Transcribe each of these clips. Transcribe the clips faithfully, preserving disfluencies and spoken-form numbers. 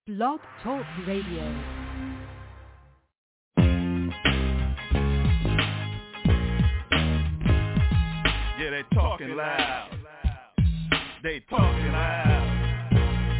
Blog Talk Radio. Yeah, they talking loud. They talking loud.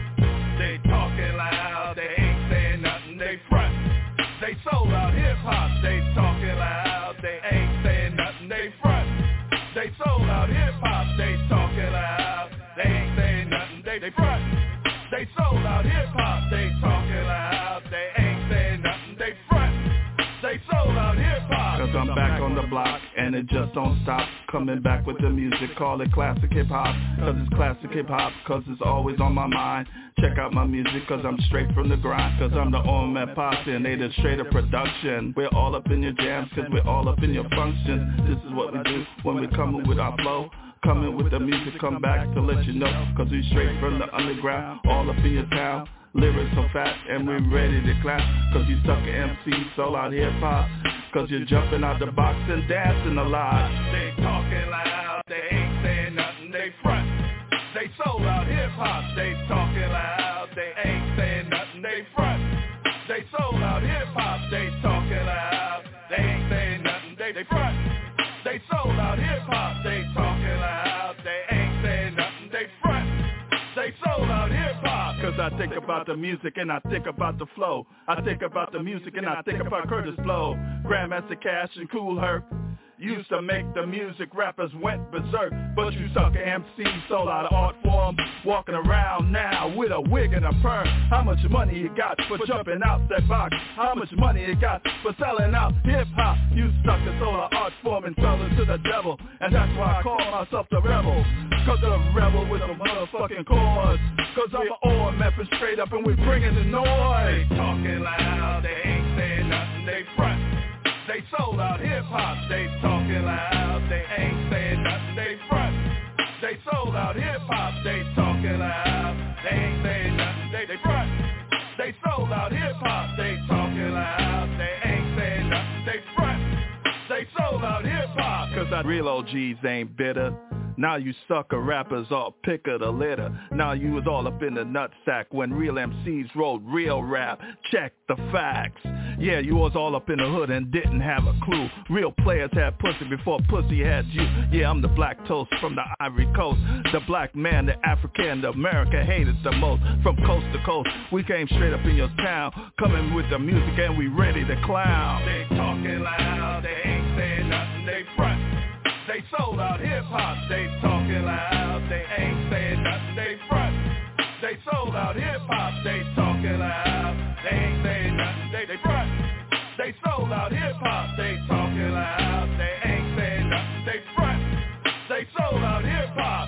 They talking loud. They ain't saying nothing. They front. They sold out hip hop. They talking loud. They ain't saying nothing. They front. They sold out hip hop. They talking loud. They ain't saying nothing. They, they front. They sold out hip hop. They talking loud. They ain't saying nothing. They front. They sold out hip hop. Cause I'm back on the block and it just don't stop. Coming back with the music, call it classic hip hop. Cause it's classic hip hop, cause it's always on my mind. Check out my music cause I'm straight from the grind. Cause I'm the O M F posse and they the straight up production. We're all up in your jams cause we're all up in your functions. This is what we do when we come with our flow. Coming with the music, come back to let you know. Cause we straight from the underground, all up in your town. Lyrics so fat and we ready to clap. Cause you sucker M Cs, sold out hip hop. Cause you're jumping out the box and dancing a lot. They talking loud, they ain't saying nothing, they front. They sold out hip hop, they talking loud, they ain't saying nothing, they front. They sold out hip hop, they talking loud, they ain't saying nothing, they, they front. They sold out hip hop, they talking loud, they ain't saying nothing, they front. They sold out hip hop. Cause I think about the music and I think about the flow. I think about the music and I think about Curtis Blow. Grandmaster Cash and Kool Herc used to make the music, rappers went berserk. But you sucker M Cs sold out of art form. Walking around now with a wig and a perm. How much money you got for jumping out that box? How much money you got for selling out hip-hop? You suckers sold an art form and fell into the devil. And that's why I call myself the rebel. Cause I'm a rebel with a motherfucking cause. Cause I'm an O M F and straight up and we bringing the noise. They talking loud, they ain't saying nothing, they front. They sold out hip-hop, they talking loud, they ain't saying nothing, they front. They sold out hip-hop, they talking loud, they ain't saying nothing, they, they front. They sold out hip-hop, they talking loud, they ain't saying nothing, they front. They sold out hip-hop. Cause I real O Gs ain't bitter. Now you sucker rappers all pick of the litter. Now you was all up in the nutsack when real M Cs wrote real rap. Check the facts. Yeah, you was all up in the hood and didn't have a clue. Real players had pussy before pussy had you. Yeah, I'm the black toast from the Ivory Coast. The black man, the African, the America hated the most. From coast to coast, we came straight up in your town. Coming with the music and we ready to clown. They talking loud, they ain't saying nothing, they front. They sold out hip-hop, they talking loud, they ain't saying nothing, they front. They sold out hip-hop, they talking loud, they ain't saying nothing, they, they front. They sold out hip-hop, they talking loud, they ain't saying nothing, they front. They sold out hip-hop.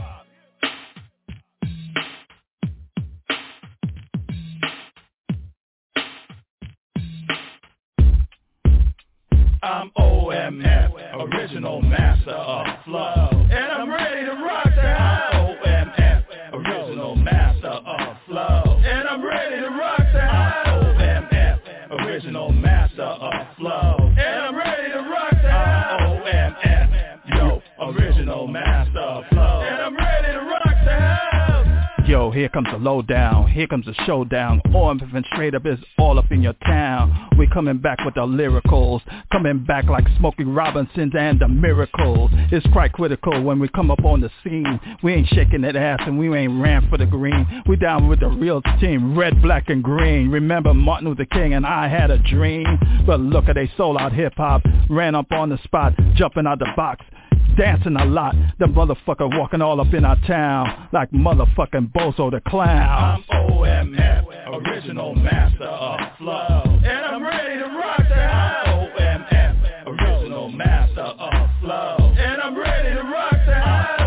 I'm O M F, original master of flow. And I'm ready to rock the house. I'm O M F, original master of flow. And I'm ready to rock the house. I'm O M F, original master of flow. And I'm ready to rock the house. I'm O M F, yo, original master of flow. And I'm ready to rock the house. Yo, here comes the lowdown, here comes the showdown. O M F and straight up is all up in your town. We coming back with the lyricals, coming back like Smokey Robinson and the Miracles. It's quite critical when we come up on the scene. We ain't shaking that ass and we ain't ran for the green. We down with the real team, red, black, and green. Remember Martin Luther King and I had a dream. But look at they sold out hip-hop, ran up on the spot, jumping out the box. Dancing a lot, the motherfucker walking all up in our town like motherfucking Bozo the Clown. I'm O M F, original master of flow. And I'm ready to rock the house. I'm O M F, original master of flow. And I'm ready to rock the house.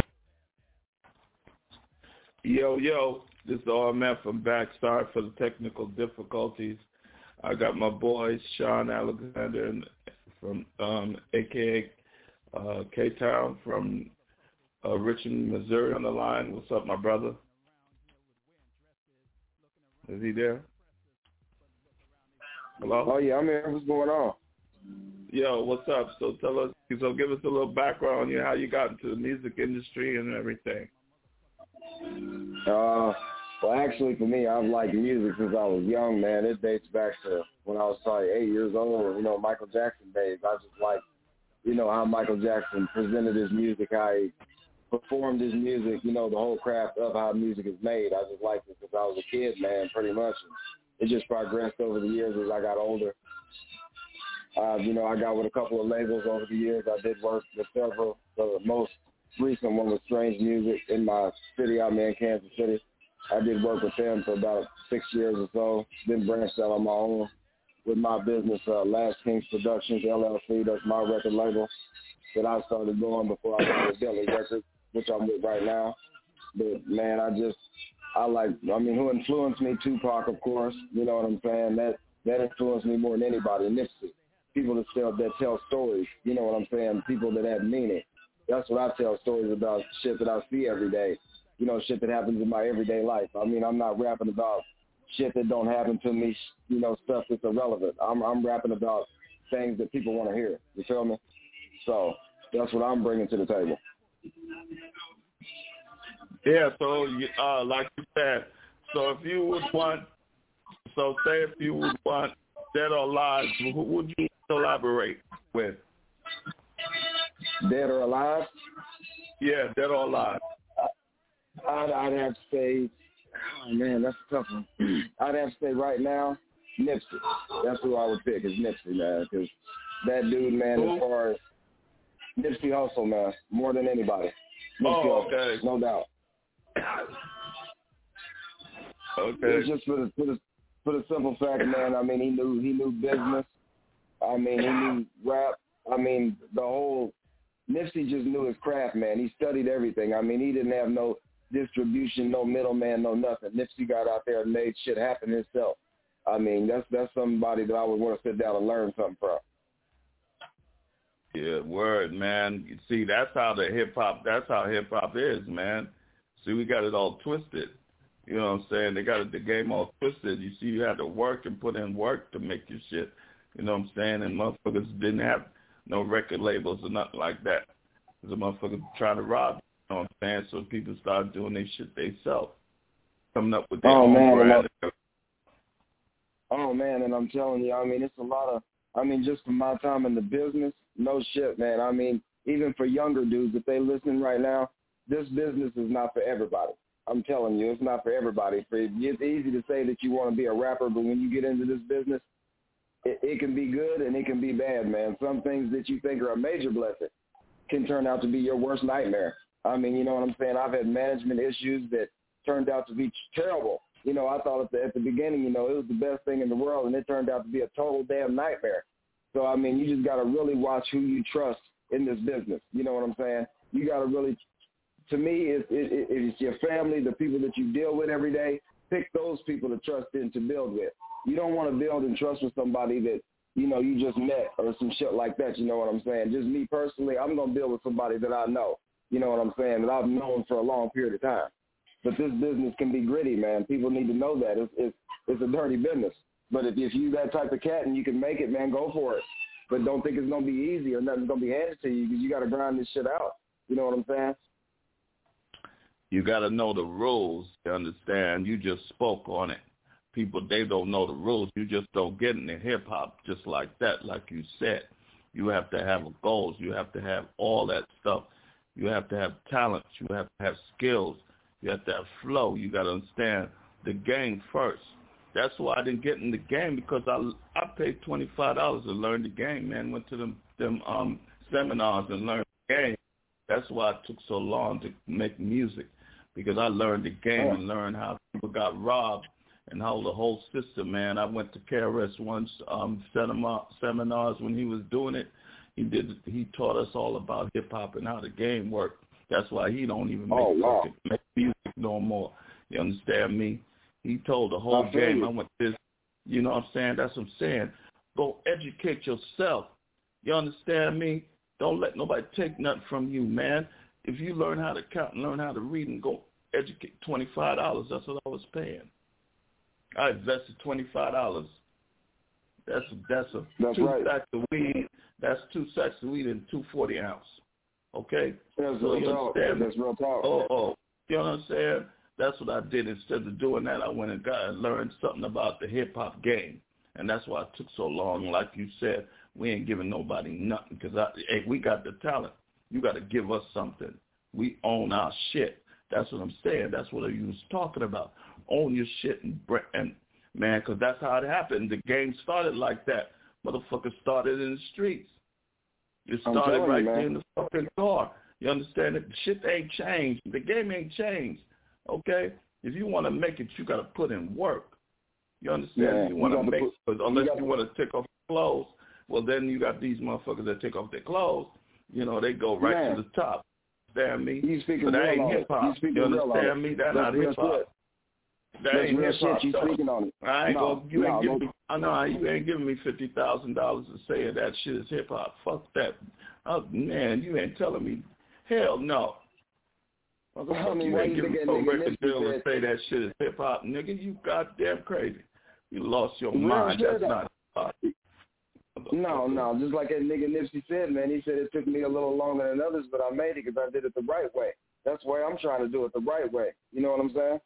Yo, yo, this is O M F. I'm back. Sorry for the technical difficulties. I got my boys, Sean Alexander and from um, A K A Uh, K-Town from uh, Richmond, Missouri on the line. What's up, my brother? Is he there? Hello? Oh, yeah, I'm here. What's going on? Yo, what's up? So tell us, so give us a little background on you, how you got into the music industry and everything. Uh, Well, actually, for me, I've liked music since I was young, man. It dates back to when I was probably eight years old, you know, Michael Jackson days. I just like, you know, how Michael Jackson presented his music, how he performed his music, you know, the whole craft of how music is made. I just liked it since I was a kid, man, pretty much. And it just progressed over the years as I got older. Uh, you know, I got with a couple of labels over the years. I did work with several. The most recent one was Strange Music in my city out there in Kansas City. I did work with them for about six years or so. Then branched out on my own with my business, uh, Last Kings Productions, L L C. That's my record label that I started going before I went with Billy Records, which I'm with right now. But, man, I just, I like, I mean, who influenced me? Tupac, of course. You know what I'm saying? That that influenced me more than anybody. Nipsey. People that tell, that tell stories. You know what I'm saying? People that have meaning. That's what I tell stories about, shit that I see every day. You know, shit that happens in my everyday life. I mean, I'm not rapping about shit that don't happen to me, you know, stuff that's irrelevant. I'm I'm rapping about things that people want to hear. You feel me? So that's what I'm bringing to the table. Yeah, so, uh, like you said, so if you would want, so say if you would want Dead or Alive, who would you collaborate with? Dead or Alive? Yeah, Dead or Alive. I'd, I'd have to say, oh, man, that's a tough one. I'd have to say right now, Nipsey. That's who I would pick is Nipsey, man, because that dude, man, Who? as far as Nipsey Hussle, man, more than anybody. Nipsey Oh, Hussle, okay. no doubt. Okay. It's just for the, for the for the simple fact, man. I mean, he knew he knew business. I mean, he knew rap. I mean, the whole Nipsey just knew his craft, man. He studied everything. I mean, he didn't have no distribution, no middleman, no nothing. Nipsey got out there and made shit happen himself. I mean, that's that's somebody that I would want to sit down and learn something from. Yeah, word, man. You see, that's how the hip hop. That's how hip hop is, man. See, we got it all twisted. You know what I'm saying? They got the game all twisted. You see, you had to work and put in work to make your shit. You know what I'm saying? And motherfuckers didn't have no record labels or nothing like that. Because the motherfuckers trying to rob. You know what I'm saying? So people started doing their shit themselves, coming up with their oh, own man, brand. Oh man, and I'm telling you, I mean, it's a lot of. I mean, just from my time in the business, no shit, man. I mean, even for younger dudes, if they listening right now, this business is not for everybody. I'm telling you, it's not for everybody. It's easy to say that you want to be a rapper, but when you get into this business, it, it can be good and it can be bad, man. Some things that you think are a major blessing can turn out to be your worst nightmare. I mean, you know what I'm saying? I've had management issues that turned out to be terrible. You know, I thought at the, at the beginning, you know, it was the best thing in the world, and it turned out to be a total damn nightmare. So, I mean, you just got to really watch who you trust in this business. You know what I'm saying? You got to really, to me, it, it, it, it's your family, the people that you deal with every day. Pick those people to trust in to build with. You don't want to build and trust with somebody that, you know, you just met or some shit like that. You know what I'm saying? Just me personally, I'm going to build with somebody that I know. You know what I'm saying? That I've known for a long period of time. But this business can be gritty, man. People need to know that. It's it's, it's a dirty business. But if, if you that type of cat and you can make it, man, go for it. But don't think it's going to be easy or nothing's going to be handed to you because you got to grind this shit out. You know what I'm saying? You got to know the rules, you understand? You just spoke on it. People, they don't know the rules. You just don't get into hip-hop just like that, like you said. You have to have goals. You have to have all that stuff. You have to have talents. You have to have skills. You have to have flow. You got to understand the game first. That's why I didn't get in the game because I I paid twenty-five dollars to learn the game, man. Went to them them um seminars and learned the game. That's why it took so long to make music because I learned the game and learned how people got robbed and how the whole system, man. I went to K R S once um seminar, seminars when he was doing it. He did. He taught us all about hip hop and how the game worked. That's why he don't even make, oh, wow. fucking, make music no more. You understand me? He told the whole I game. you. I went this. You know what I'm saying? That's what I'm saying. Go educate yourself. You understand me? Don't let nobody take nothing from you, man. If you learn how to count and learn how to read and go educate, twenty-five dollars. That's what I was paying. I invested twenty-five dollars. That's that's a that's two right. sacks of weed. That's two sacks of weed and two forty ounce. Okay? That's so real you talk. understand? That's real talk. Oh, oh. You know what I'm saying? That's what I did. Instead of doing that, I went and got and learned something about the hip-hop game. And that's why it took so long. Like you said, we ain't giving nobody nothing because hey, we got the talent. You got to give us something. We own our shit. That's what I'm saying. That's what you was talking about. Own your shit and, and man, because that's how it happened. The game started like that. Motherfucker started in the streets. It started right there in the fucking car. You understand it? Shit ain't changed. The game ain't changed. Okay? If you want to make it, you got to put in work. You understand? Yeah, if you want to make put, it, unless you, you want to take off your clothes, well, then you got these motherfuckers that take off their clothes. You know, they go right man. to the top. Understand me? You speaking but that real ain't hip-hop. You, you understand me? That's, That's not hip-hop. That That's ain't real hip-hop. shit. You speaking on it. I ain't no, gonna, you no, ain't giving no. me, I know you ain't giving me fifty thousand dollars to say that shit is hip-hop. Fuck that. Oh, man, you ain't telling me. Hell no. I mean, you ain't giving me no record deal to say that shit is hip-hop. Nigga, you goddamn crazy. You lost your real mind. That's that. not hip-hop. No, no. Just like that nigga Nipsey said, man. He said it took me a little longer than others, but I made it because I did it the right way. That's the way I'm trying to do it, the right way. You know what I'm saying?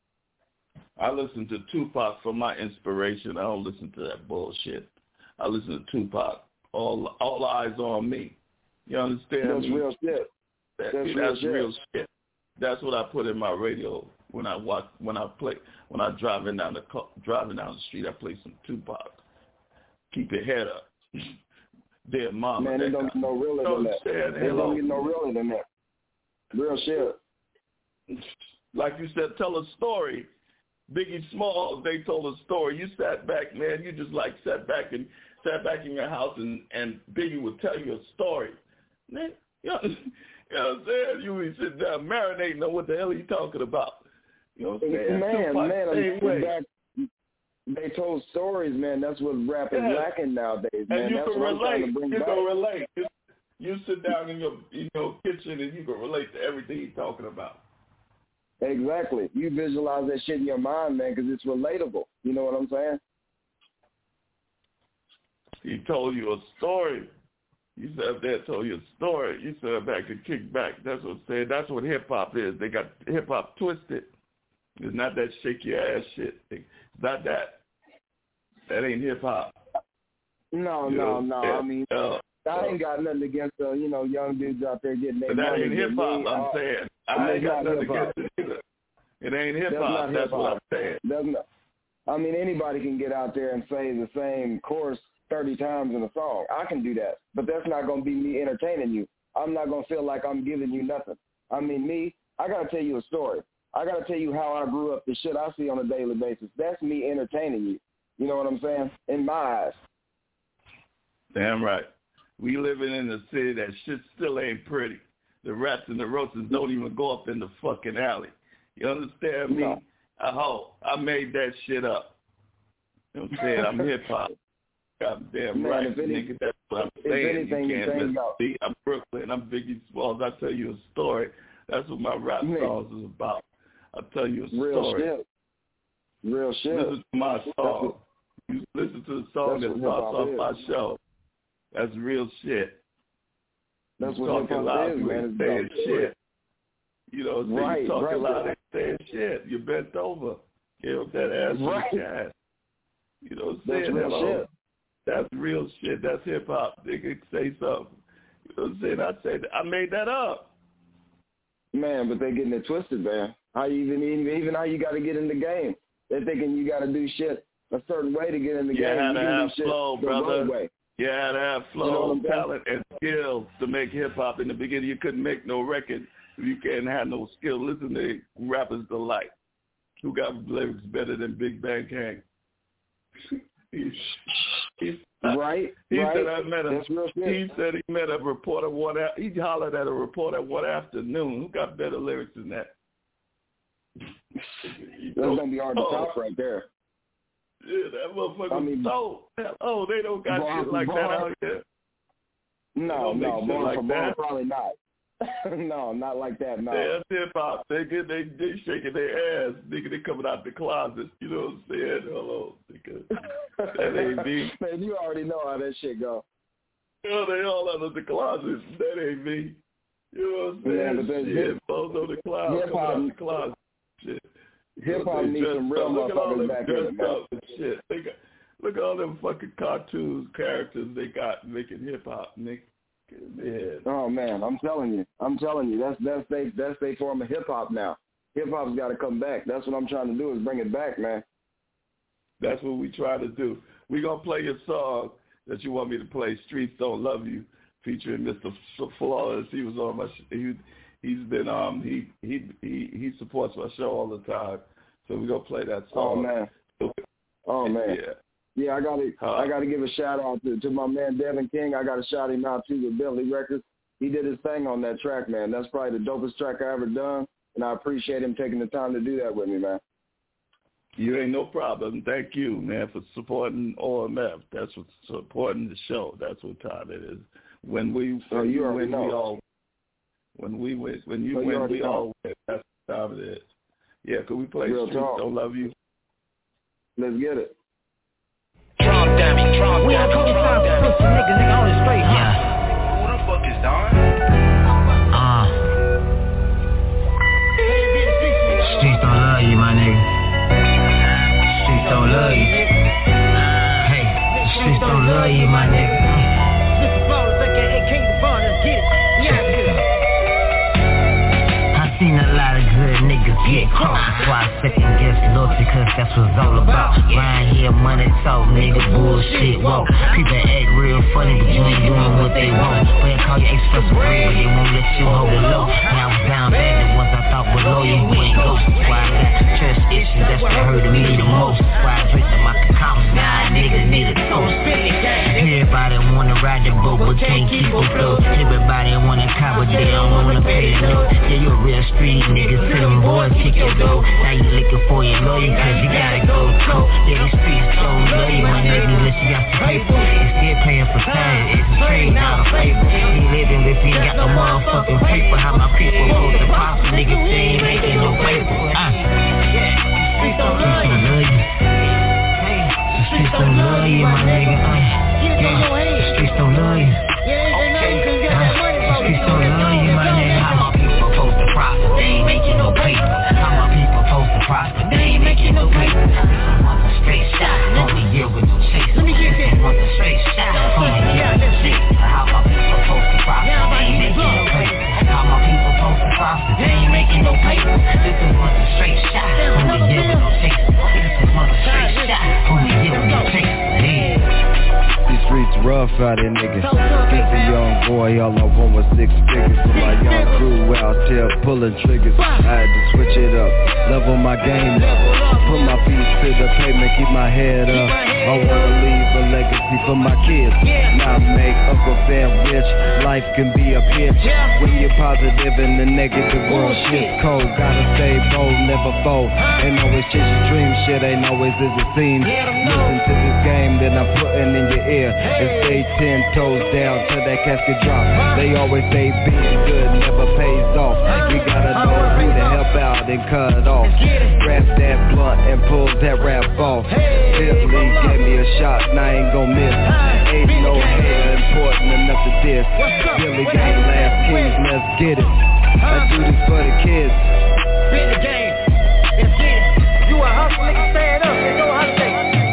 I listen to Tupac for my inspiration. I don't listen to that bullshit. I listen to Tupac. All all eyes on me. You understand That's me? real shit. That, that's that's real, real shit. shit. That's what I put in my radio when I watch, when I play, when I driving down the driving down the street. I play some Tupac. Keep your head up. Dear mama. Man, it don't get no realer than that. It don't get no realer than that. Real shit. Like you said, tell a story. Biggie Smalls, they told a story. You sat back, man. You just like sat back and sat back in your house, and, and Biggie would tell you a story. Man, you know, you know what I'm saying? You would sit down marinating on what the hell he talking about. You know what I'm saying? Man, Tupac, man, same way. Back, they told stories, man. That's what rap is yeah. lacking nowadays, man. And you That's can what relate. I'm trying to bring you back. can relate. You, you sit down in your in your kitchen and you can relate to everything he's talking about. Exactly. You visualize that shit in your mind, man, because it's relatable. You know what I'm saying? He told you a story. You sat up there, told you a story. You sat back and kicked back. That's what I'm saying. That's what hip-hop is. They got hip-hop twisted. It's not that shake your ass shit. It's not that. That ain't hip-hop. No, you no, know? no. Yeah. I mean, uh, I ain't uh, got nothing against the, you know, young dudes out there getting their But that money. ain't hip-hop, I'm uh, saying. I ain't got nothing hip-hop. against it either. It ain't hip-hop. That's, That's hip-hop. what I'm saying. That's not, I mean, anybody can get out there and say the same chorus thirty times in a song. I can do that. But that's not going to be me entertaining you. I'm not going to feel like I'm giving you nothing. I mean, me, I got to tell you a story. I got to tell you how I grew up, the shit I see on a daily basis. That's me entertaining you. You know what I'm saying? In my eyes. Damn right. We living in a city that shit still ain't pretty. The rats and the roaches don't even go up in the fucking alley. You understand me? No. I hope I made that shit up. You know what I'm saying? I'm hip-hop. Goddamn Man, right, if any, nigga. That's what I'm if saying. anything, you can't miss out. me. I'm Brooklyn. I'm Biggie Smalls. I tell you a story. That's what my rap Man. songs is about. I tell you a Real story. Shit. Real shit. Listen to my song. You listen to the song that starts off my show. That's real shit. That's you what talking loud, you ain't saying shit. You know, so right, you talking right, loud, ain't saying shit. You bent over. Give up that ass right. to the cat. You know what I'm That's saying? real Hello. shit. That's real shit. That's hip hop. Nigga, say something. You know what I'm saying? I said I made that up. Man, but they getting it twisted, man. How you even even even how you got to get in the game? They're thinking you got to do shit a certain way to get in the you game. Had you to can have do shit flow, the brother. wrong way. You had to have flow, you know talent, and skills to make hip hop. In the beginning, you couldn't make no record if you can't have no skill. Listen to rappers alike. Who got lyrics better than Big Bang King? he, he, right, he right. said I met a. That's real shit. He said he met a reporter one. He hollered at a reporter one afternoon. Who got better lyrics than that? That's gonna be hard to top right there. Yeah, that motherfucker I mean, so. Oh, they don't got bar, shit like bar, that out here. No, no, bar like for bar, that. probably not. no, not like that. No. Yeah, hip hop. They get they they shaking their ass, nigga. They coming out the closet. You know what I'm saying? Hello, nigga. That ain't me. Man, you already know how that shit go. You know, they all out of the closet. That ain't me. You know what I'm saying? Yeah, but shit, folks on the cloud, coming out the closet. Shit. hip hop needs some real motherfuckers back in it, man. Shit. They got, look at all them fucking cartoon characters they got making hip hop, Nick. Yeah. Oh man, I'm telling you, I'm telling you, that's that's they that's they form of hip hop now. Hip hop's got to come back. That's what I'm trying to do is bring it back, man. That's what we try to do. We gonna play your song that you want me to play, "Streets Don't Love You," featuring Mister Flawless. He was on my. He he's been um he he he he supports my show all the time. So we gonna play that song. Oh man. Oh man. Yeah. Yeah, I gotta huh? I gotta give a shout out to, to my man Devin King. I gotta shout him out too with Bentley Records. He did his thing on that track, man. That's probably the dopest track I ever done, and I appreciate him taking the time to do that with me, man. You ain't no problem. Thank you, man, for supporting O M F. That's what supporting the show. That's what time it is. When we so you when already know. we all when we win when you so win you we know. all win. That's what time it is. Yeah, could we play Real Streets talk. Don't Love You? Let's get it. Trump dummy, Trump dummy, Trump dummy. Nigga, nigga on the straight. Yeah. Who the fuck is Don? Uh. Streets don't love you, my nigga. Streets don't love you. Hey, the streets don't love you, my nigga. Mister Flawless, aka King Devon, let's get it. Yeah, I seen a lot of good niggas get caught before I second guess loyalty, cause that's what it's all about. Round here, money talk, nigga, bullshit walk. People act real funny, but you ain't doing what they want. But they call you express real, they won't let you hold it low. Now I was down bad, the ones I thought were loyal, who ain't ghosts. Why I got trust issues, that's what hurting me the most. Why I drink to my accounts, now niggas need a toast. Everybody wanna ride the boat, but can't keep it float. Everybody wanna cop, but they don't wanna pay the note. Yeah, you a real street nigga, to them boys kick your door. Now you looking for your lawyer, cause you gotta go coke. Yeah, these streets so love you, my nigga, unless you got some paper. You still paying for time, it's a trade, not a favor. He living if he ain't got no motherfucking paper. How my people hold the props, nigga, they ain't making no paper. Uh. Streets don't love you. The streets don't love you, my nigga. Uh. The streets don't love you. The streets don't love you, my nigga. How my people post the profit, they ain't making no paper. How my people post the profit, they ain't making no paper. Some want a straight shot, only year with no chase. Let me get this. Some want a straight shot, only year with no chase. How my people post the profit, they ain't making no paper. How my people post the profit, they ain't making no paper. This is want a straight shot, only year with no chase. This is want a straight shot, only year with no chase. These streets rough out here, nigga. Get the young boy, all I want was six figures. For my young crew out there pulling triggers, I had to switch it up, level my game up, put my feet to the pavement, keep my head up. I wanna leave a legacy for my kids, not make Uncle Sam rich. Life can be a bitch when you're positive and the negative world shit's cold. Gotta stay bold, never fold, ain't always chase your dreams. Shit ain't always as it seems. Listen to this game that I'm putting in your ear and stay ten toes down till that casket drop. They always say being good never pays off. We gotta know who to help out and cut off. Grab that blunt and pull that rap off. Billy gave me a shot and I ain't gon' miss. Ain't no hair important enough to diss. Billy gang last kings, let's get it. I do this for the kids. Been the game, let's get it. You a hustle, nigga, stand up, nigga, go holiday.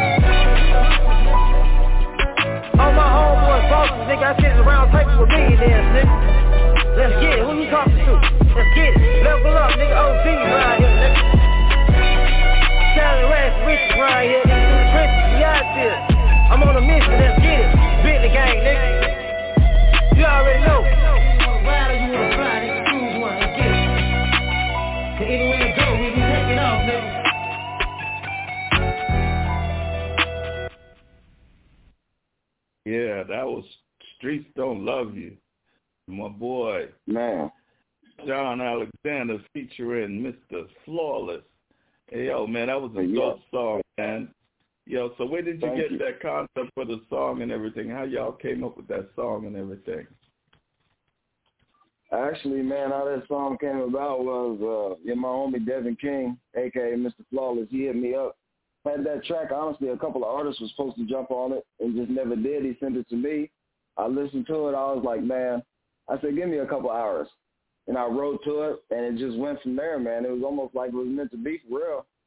All my homeboys, bosses, nigga, I sit around table with millionaires, nigga. Let's get it, who you talking to? Let's get it, level up, nigga, O G right here, nigga. Charlie Rats, Richard right here, nigga, through the trenches, we out there. I'm on a mission, let's get it. Been the gang, nigga. You already know. You wanna ride or you wanna fly, nigga, choose one, let's get it. Cause anywhere it go, we be taking off, nigga. Yeah, that was Streets Don't Love You. My boy, Man. John Alexander featuring Mister Flawless. Hey, yo, man, that was a Yeah. dope song, man. Yo, so where did you Thank get you. that concept for the song and everything? How y'all came up with that song and everything? Actually, man, how that song came about was uh, yeah, my homie Devin King, a k a. Mister Flawless, he hit me up. Had that track, honestly, a couple of artists were supposed to jump on it and just never did. He sent it to me. I listened to it. I was like, man, I said, give me a couple hours. And I wrote to it, and it just went from there, man. It was almost like it was meant to be for real.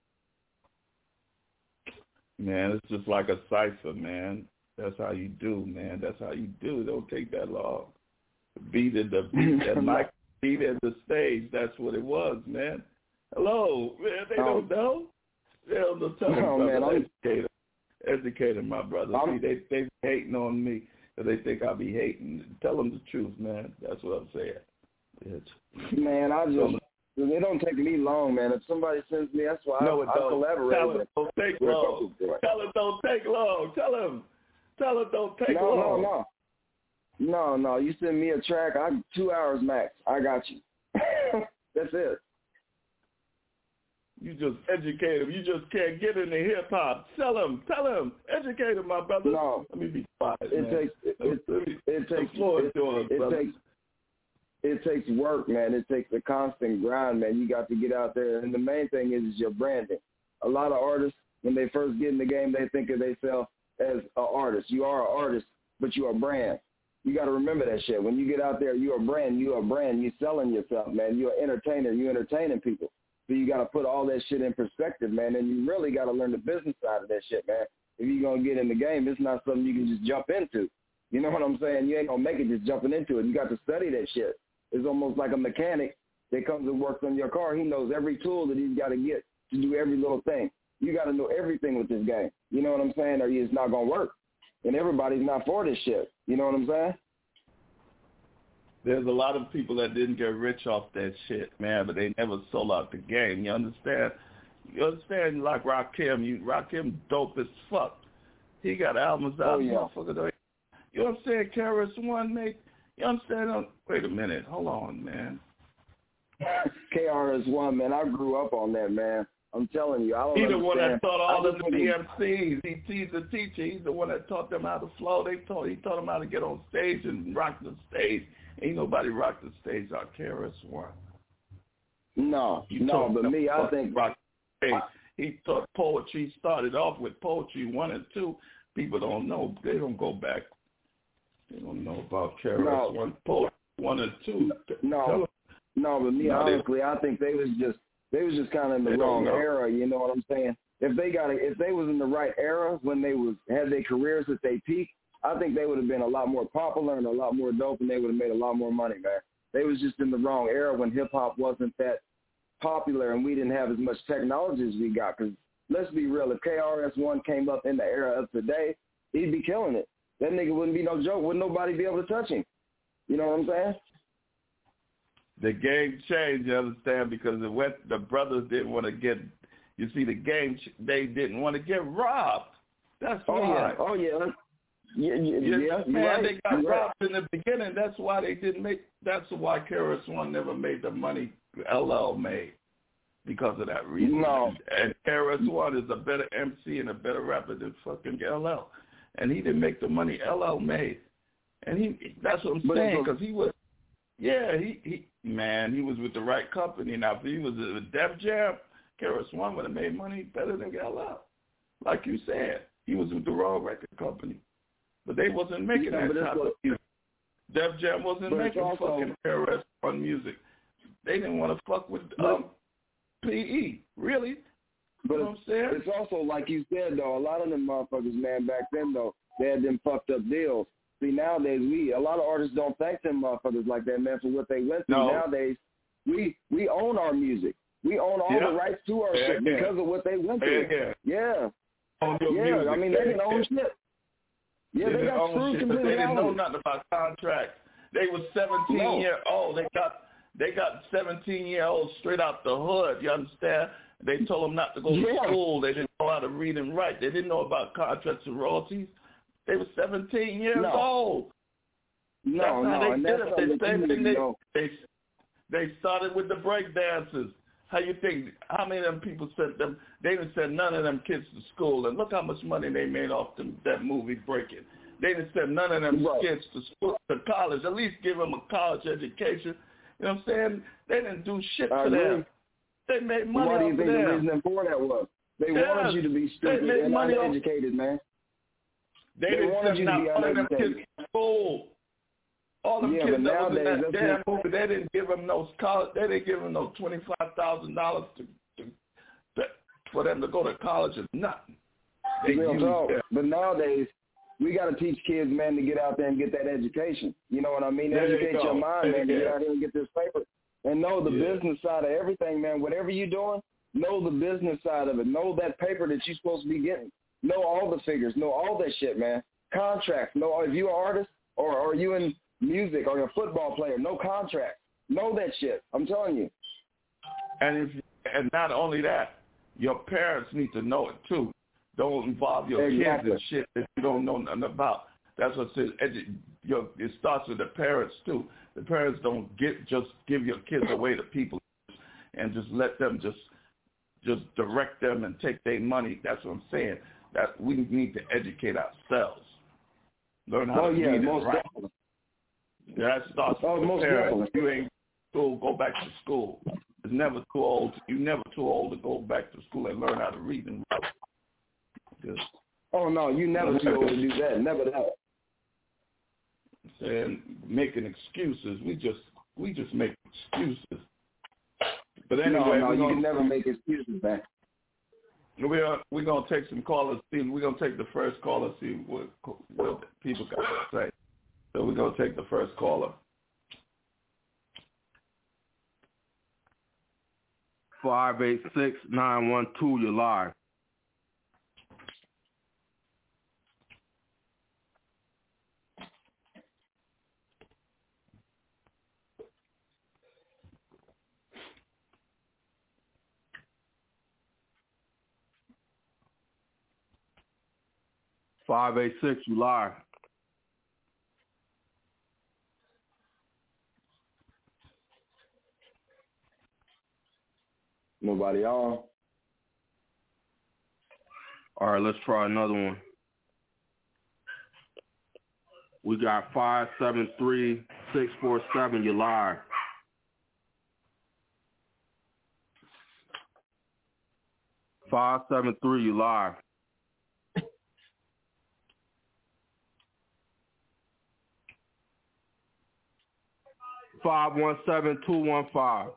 Man, it's just like a cipher, man. That's how you do, man. That's how you do. It don't take that long. The beat in the beat, that mic beat in the stage. That's what it was, man. Hello, man. They oh. don't know. They don't know. Tell them, oh, brother. Man, educated, educated, my brother. I'm, See, they they hating on me because they think I be hating. Tell them the truth, man. That's what I'm saying. It's, man, I just. It don't take me long, man. If somebody sends me, that's why no, I, I collaborate. Tell with it don't take with long. Tell it don't take long. Tell him. Tell it don't take no, long. No, no, no, no. You send me a track, I two hours max. I got you. That's it. You just educate him. You just can't get into hip hop. Tell him. Tell him. Educate him, my brother. No. Let me be quiet. It man. takes. It, it, it, it takes. It, it, it takes. It takes work, man. It takes a constant grind, man. You got to get out there. And the main thing is, is your branding. A lot of artists, when they first get in the game, they think of themselves as an artist. You are an artist, but you're a brand. You got to remember that shit. When you get out there, you're a brand. You're a brand. You're selling yourself, man. You're an entertainer. You're entertaining people. So you got to put all that shit in perspective, man. And you really got to learn the business side of that shit, man. If you're going to get in the game, it's not something you can just jump into. You know what I'm saying? You ain't going to make it just jumping into it. You got to study that shit. It's almost like a mechanic that comes and works on your car. He knows every tool that he's got to get to do every little thing. You got to know everything with this game. You know what I'm saying? Or it's not going to work. And everybody's not for this shit. You know what I'm saying? There's a lot of people that didn't get rich off that shit, man, but they never sold out the game. You understand? You understand? Like Rakim. You, Rakim dope as fuck. He got albums out. Oh, yeah. Motherfucker. You know what I'm saying? K R S One, mate. You understand? Wait a minute. Hold on, man. K R S One, man. I grew up on that, man. I'm telling you. I don't He's the understand. one that taught all of the really... D M Cs. He, he's the teacher. He's the one that taught them how to flow. They taught. He taught them how to get on stage and rock the stage. Ain't nobody rock the stage like K R S One. No, he no, but me, I think rock the stage. He taught poetry. Started off with poetry one and two. People don't know. They don't go back. They don't know about K R S no. One, poetry one and two. No, no, but me, no, honestly, they, I think they was just they was just kind of in the wrong era. You know what I'm saying? If they got if they was in the right era when they was had their careers at their peak, I think they would have been a lot more popular and a lot more dope, and they would have made a lot more money, man. They was just in the wrong era when hip hop wasn't that popular and we didn't have as much technology as we got. Because let's be real, if K R S One came up in the era of today, he'd be killing it. That nigga wouldn't be no joke. Wouldn't nobody be able to touch him? You know what I'm saying? The game changed, you understand, because the, went, the brothers didn't want to get, you see, the game, they didn't want to get robbed. That's oh, why. Yeah. Oh, yeah. Yeah, yeah, yeah, yeah man, right. they got you're robbed right. in the beginning. That's why they didn't make, that's why K R S One never made the money L L made, because of that reason. No. And K R S One is a better M C and a better rapper than fucking L L. And he didn't make the money L L made. And he that's what I'm but saying, because he was, yeah, he, he, man, he was with the right company. Now, if he was with Def Jam, K R S One would have made money better than L L. Like you said, he was with the wrong record company. But they wasn't making yeah, that type of music. Def Jam wasn't making also, fucking K R S One music. They didn't want to fuck with um, P E, really. But you know what I'm saying? It's also, like you said, though, a lot of them motherfuckers, man, back then, though, they had them fucked up deals. See, nowadays, we, a lot of artists don't thank them motherfuckers like that, man, for what they went through. No. Nowadays, we we own our music. We own all yeah. the rights to our yeah, shit yeah. because of what they went through. Yeah. Yeah. On your yeah, music. I mean, they didn't own shit. Yeah, they, they got own screwed shit, completely. They didn't know out. nothing about contracts. They was seventeen No. year old. They got they got seventeen year olds straight out the hood. You understand? They told them not to go yeah. to school. They didn't know how to read and write. They didn't know about contracts and royalties. They were seventeen years no. old. No, that's how no, they and did that's it. They, something they, you they, know. they they started with the break dancers. How you think? How many of them people sent them? They didn't send none of them kids to school, and look how much money they made off them, that movie Breaking. They didn't send none of them right. kids to school, to college. At least give them a college education. You know what I'm saying? They didn't do shit I for agree. them. They made money What do you off think of the them. reason for that was? They yes. wanted you to be stupid and uneducated, man. They, they didn't wanted send you to not be one of them uneducated. kids to school. All them yeah, kids but that was in nowadays, that that's damn what... movie, they didn't give them no college. They didn't give them no twenty-five thousand dollars to, to, to for them to go to college or nothing. They Real use talk. that. But nowadays, we got to teach kids, man, to get out there and get that education. You know what I mean? There you Educate go. your mind, man, to Yeah. get out here and get this paper. And know the Yeah. business side of everything, man. Whatever you're doing, know the business side of it. Know that paper that you're supposed to be getting. Know all the figures. Know all that shit, man. Contracts. Know if you're an artist or, or you in music or you're a football player, no contract. Know that shit. I'm telling you. And if and not only that, your parents need to know it too. Don't involve your Exactly. kids in shit that you don't know nothing about. That's what it says. Edu- your, it starts with the parents too. The parents don't get just give your kids away to people and just let them just just direct them and take their money. That's what I'm saying. That we need to educate ourselves. Learn how Oh, to yeah, read most and write. definitely. That starts Oh, with the most parents. definitely. You ain't school, go back to school. It's never too old. You're never too old to go back to school and learn how to read and write. Just Oh, no, you never too old to do that. Never that. and making excuses. We just we just make excuses. But anyway, no, no, we're you gonna, can never make excuses, man. we're we're gonna take some callers. See, we're gonna take the first caller. See what what people got to say. So we're gonna take the first caller. Five eight six nine one two. You're live. Five eight six. You live. Nobody on. All right, let's try another one. We got five seven three six four seven. You're live. Five seven three. You live. Five one seven two one five.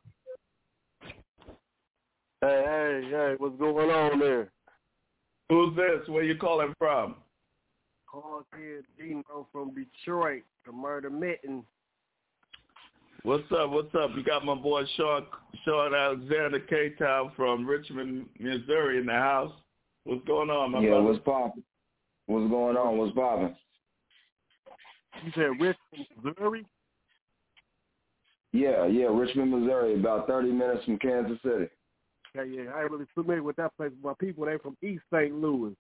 Hey, hey, hey, what's going on there? Who's this? Where you calling from? Call kid Dino from Detroit, the Murder Mitten. What's up? What's up? You got my boy Sean Sean Alexander K-Town from Richmond, Missouri in the house. What's going on, my Yeah, brother? what's poppin'? What's going on? What's poppin'? You said Richmond, Missouri? Yeah, yeah, Richmond, Missouri, about thirty minutes from Kansas City. Yeah, yeah, I ain't really familiar with that place. My people, they from East Saint Louis.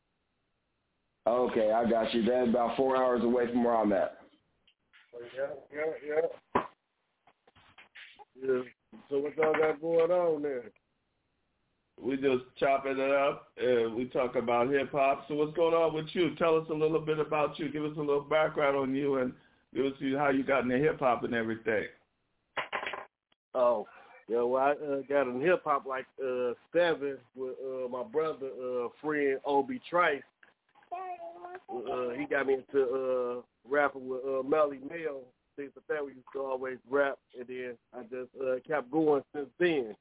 Okay, I got you. That's about four hours away from where I'm at. Yeah, yeah, yeah. Yeah. So what y'all got going on there? We just chopping it up. Uh, we talk about hip hop. So what's going on with you? Tell us a little bit about you. Give us a little background on you and give us how you got into hip hop and everything. Oh, yeah, well, I uh, got in hip hop like uh, seven with uh, my brother, uh, friend Obi Trice. Uh, he got me into uh, rapping with uh, Melly Mel. Things like that. We used to always rap, and then I just uh, kept going since then.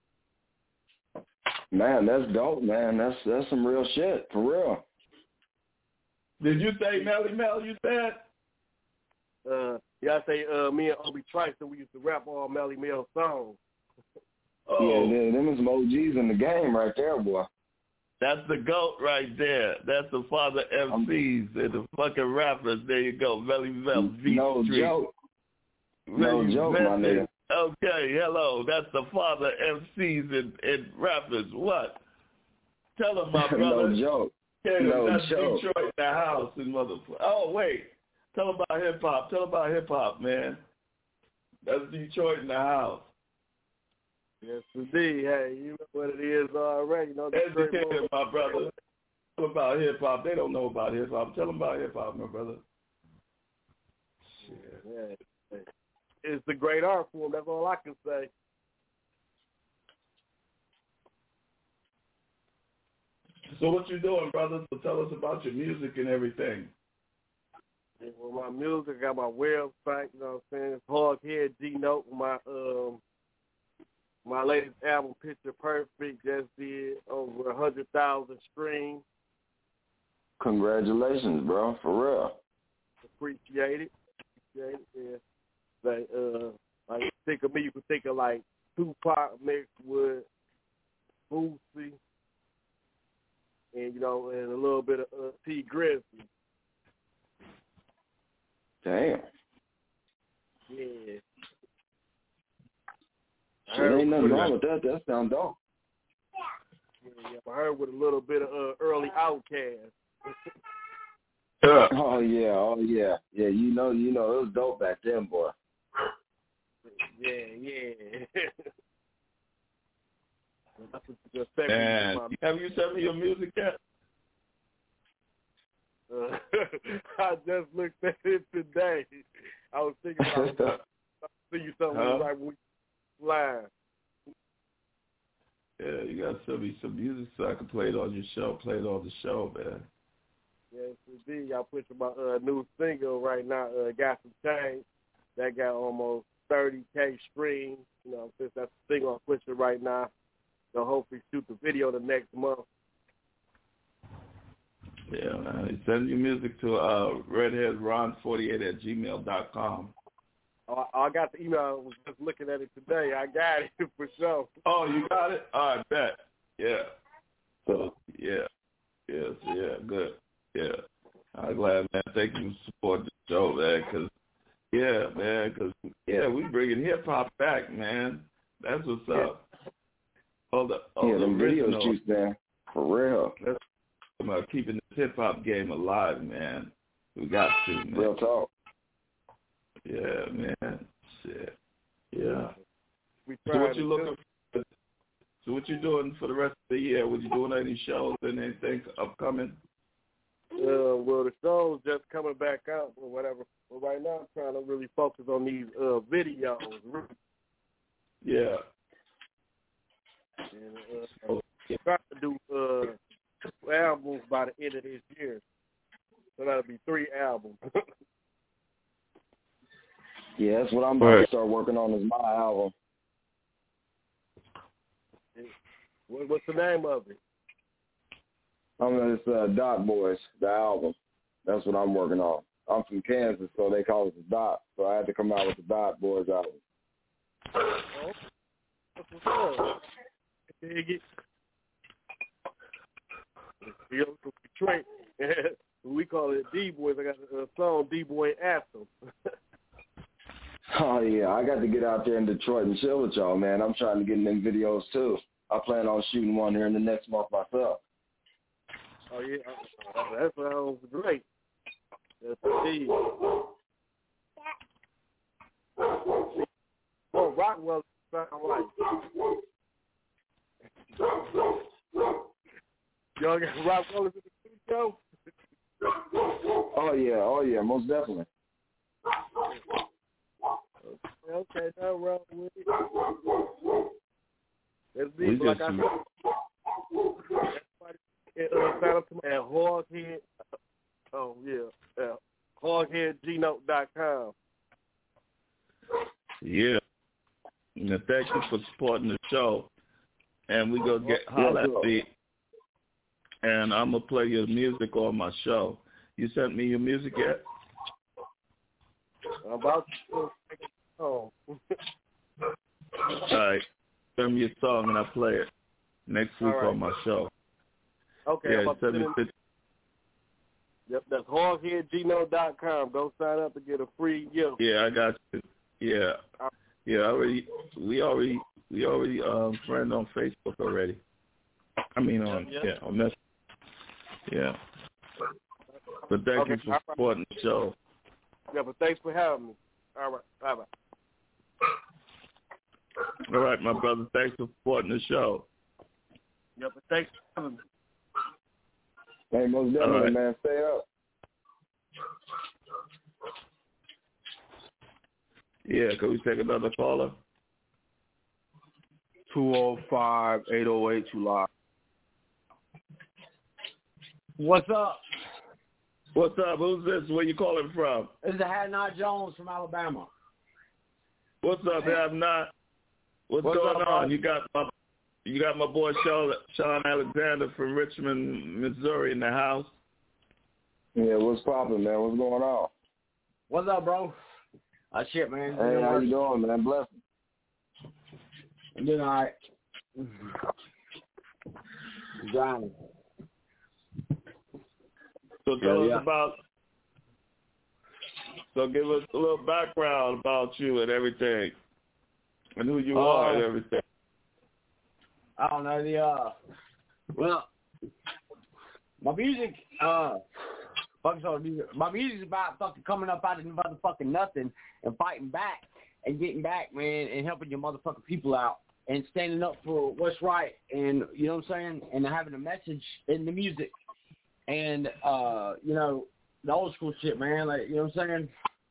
Man, that's dope, man. That's that's some real shit, for real. Did you say Melly Mel, you said? Uh, yeah, I say uh, me and Obi Trice, we used to rap all Melly Mel songs. Oh. Yeah, them, them is some O Gs in the game right there, boy. That's the GOAT right there. That's the father M Cs and the fucking rappers. There you go. Melly Mel, V No Street. joke. No Melly joke, my Mel. nigga. Okay, hello. That's the father M Cs and, and rappers. What? Tell them, my brother. No joke. Yeah, No that's joke. Detroit in the house and motherfucker. Oh, wait. Tell them about hip-hop. Tell them about hip-hop, man. That's Detroit in the house. Yes, indeed. Hey, you know what it is already. You know, Educate them, my brother. Tell them about hip-hop. They don't know about hip-hop. Tell them about hip-hop, my brother. Shit. Yeah. It's the great art form. That's all I can say. So what you doing, brother? So tell us about your music and everything. Yeah, well, my music, I got my website, you know what I'm saying? It's Hoghead G Note. My um my latest album, Picture Perfect, just did over a hundred thousand streams. Congratulations, bro. For real. Appreciate it. Appreciate it. Yeah. Like, uh, like think of me, you could think of like Tupac mixed with Boosie, and you know, and a little bit of uh, T Grizzly. Damn. Yeah. Shit, ain't nothing wrong with that. That sounds dope. Yeah, yeah, I heard with a little bit of uh, early Outkast. Oh yeah, oh yeah, yeah. You know, you know, it was dope back then, boy. Yeah, yeah. And have you sent me your music yet? Uh, I just looked at it today. I was thinking about it. I'll see you something huh? like we live. Yeah, you gotta send me some music so I can play it on your show. Play it on the show, man. Yes, indeed. Y'all pushing my uh, new single right now. Uh, got some change. That got almost thirty K streams. You know, since that's the single I'm pushing right now. So hopefully shoot the video the next month. Yeah, man. Send your music to uh, redhead ron forty-eight at gmail dot com. Oh, I got the email. I was just looking at it today. I got it for sure. Oh, you got it? All right, bet. Yeah. So, yeah. Yes, yeah, good. Yeah. I'm glad, man. Thank you for supporting the show, man, because, yeah, man, because, yeah, we bringing hip-hop back, man. That's what's yeah. up. All the, all yeah, the them original, videos, juice, man. For real. That's about keeping the hip-hop game alive, man. We got to, man. Real talk. Yeah, man. Shit. Yeah. We so what you looking for? So what you doing for the rest of the year? Was you doing any shows and anything upcoming? Uh, well, the show's just coming back out or whatever. But right now, I'm trying to really focus on these uh, videos. Yeah. And uh, I'm trying to do uh, two albums by the end of this year. So that'll be three albums. Yeah, that's what I'm about right. to start working on is my album. What's the name of it? I'm mean, it's uh, Dot Boys, the album. That's what I'm working on. I'm from Kansas, so they call it the Dot. So I had to come out with the Dot Boys album. Oh, that's what's up. We go to Detroit. We call it D-Boys. I got a song, D-Boy Anthem. Oh, yeah. I got to get out there in Detroit and chill with y'all, man. I'm trying to get in them videos, too. I plan on shooting one here in the next month myself. Oh, yeah. That sounds great. That's indeed. Oh, Rockwell sound like. Y'all got Rockwell in the studio? Oh, yeah. Oh, yeah. Most definitely. Okay, no wrong with it. That's me, like I said. Uh, sign up to me at Hoghead. Oh, yeah. Uh, hoghead g note dot com. Yeah. And thank you for supporting the show. And we go get holla at me. And I'm going to play your music on my show. You sent me your music yet? I'm about to. Oh. All right. Send me your song and I'll play it next week right. on my show. Okay. Yeah, send me in, yep, that's hoghead g note dot com. Go sign up to get a free gift. Yeah, I got you. Yeah. Yeah, already we already we already um friend on Facebook already. I mean on yep, yep. yeah, on Messenger. Yeah. But thank okay. you for supporting the show. Yeah, but thanks for having me. All right. Bye bye. All right, my brother. Thanks for supporting the show. Yeah, but thanks for having me. Hey, most definitely, right. man. Stay up. Yeah, can we take another caller? two oh five, eight oh eight, you live. What's up? What's up? Who's this? Where you calling from? This is Hadnot Jones from Alabama. What's up, Hadnot? What's, What's going up, on? You got my you got my boy Sean, Sean Alexander from Richmond, Missouri in the house. Yeah, what's poppin', man? What's going on? What's up, bro? Uh, shit, man. Hey, how you doing, man? Bless you. I'm doing all right. Johnny. So tell yeah, us yeah. about, so give us a little background about you and everything, and who you uh, are and everything. I don't know, the, uh, well, my music, uh, fuck so music. My music's about fucking coming up out of motherfucking nothing and fighting back and getting back, man, and helping your motherfucking people out and standing up for what's right, and you know what I'm saying, and having a message in the music, and uh, you know, the old school shit, man, like, you know what I'm saying.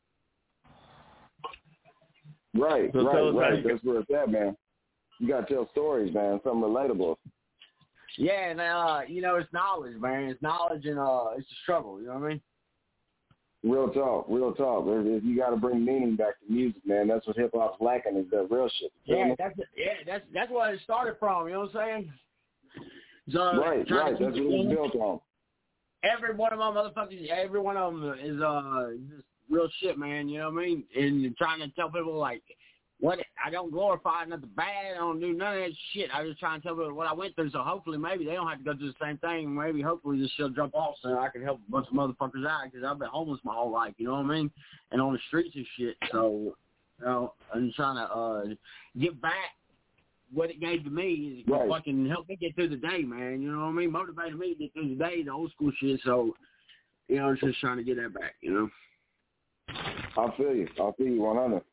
Right, so right, right. That's where it's at, man. You gotta tell stories, man. Something relatable. Yeah, and uh, you know, it's knowledge, man. It's knowledge, and uh, it's a struggle. You know what I mean? Real talk, real talk. If you got to bring meaning back to music, man, that's what hip hop's lacking, is that real shit. Yeah, that's yeah, that's that's what it started from. You know what I'm saying? So, right, right. That's what it's built on. Every one of my motherfuckers, every one of them is uh just real shit, man. You know what I mean? And trying to tell people like, what I don't glorify nothing bad. I don't do none of that shit. I just try and tell people what I went through. So hopefully, maybe they don't have to go through the same thing. Maybe, hopefully, this shit'll jump off so I can help a bunch of motherfuckers out, because I've been homeless my whole life. You know what I mean? And on the streets and shit. So, you know, I'm trying to uh, give back what it gave to me. Right. Fucking help me get through the day, man. You know what I mean? Motivated me to get through the day, the old school shit. So, you know, I'm just trying to get that back. You know. I feel you. I feel you one hundred.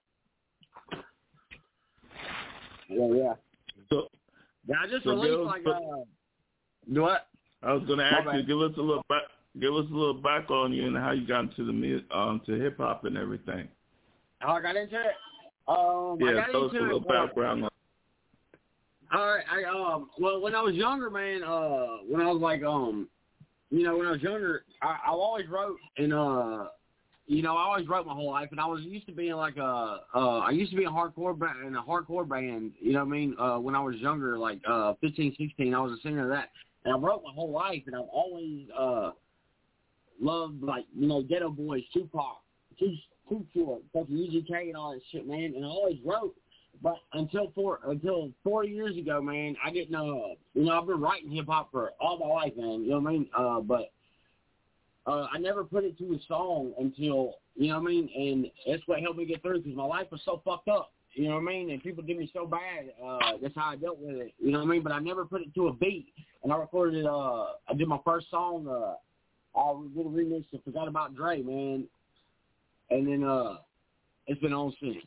Yeah, yeah. So, yeah, I just so released us, like uh, what? I was going to ask you, give us a little back, give us a little back on you and how you got into the um to hip hop and everything. How I got into it? Um, yeah, I got tell us into a little it, background. Uh, all right, I um, well, when I was younger, man, uh, when I was like um, you know, when I was younger, I, I always wrote and uh. You know, I always wrote my whole life, and I was used to being like a, uh, I used to be a hardcore band, in a hardcore band. You know what I mean? Uh, when I was younger, like uh, fifteen, sixteen, I was a singer of that, and I wrote my whole life, and I've always uh, loved like you know Ghetto Boys, Tupac, Too Too Short, fucking U G K, and all that shit, man. And I always wrote, but until four until four years ago, man, I didn't know. Uh, you know, I've been writing hip hop for all my life, man. You know what I mean? Uh, but. Uh, I never put it to a song until, you know what I mean? And that's what helped me get through, because my life was so fucked up, you know what I mean? And people did me so bad. Uh, that's how I dealt with it, you know what I mean? But I never put it to a beat. And I recorded, uh, I did my first song. Uh, I did a remix of Forgot About Dre, man. And then uh, it's been on since.